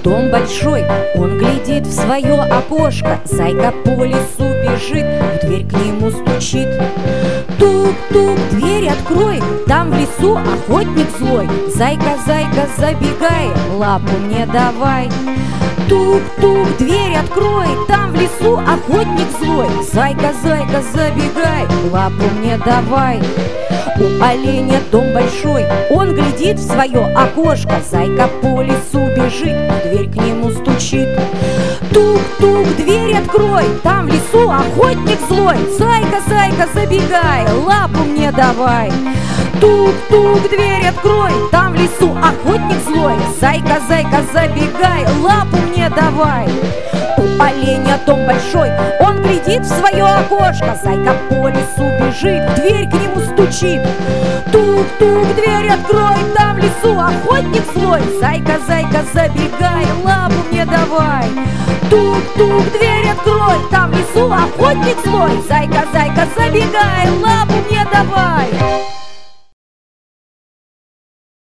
дом большой, он глядит в свое окошко. Зайка по лесу бежит, в дверь к нему стучит. Тук-тук, дверь открой, там в лесу охотник злой. Зайка, зайка, забегай, лапу мне давай. Тук-тук, дверь открой, там в лесу охотник злой. Зайка, зайка, забегай, лапу мне давай. У оленя дом большой, он глядит в свое окошко. Зайка по лесу бежит, в дверь к нему стучит. Тук-тук, дверь открой, там в лесу охотник злой. Зайка, зайка, забегай, лапу мне давай. Тук-тук, дверь открой, там в лесу охотник злой. Зайка, зайка, забегай, лапу мне давай. У оленя дом большой, он глядит в свое окошко. Зайка по лесу бежит, в дверь к нему стучит. Тук-тук, дверь открой, там в лесу охотник злой. Зайка, зайка, забегай, лапу мне давай. Тук-тук, дверь открой, там в лесу охотник злой. Зайка, зайка, забегай, лапу мне давай.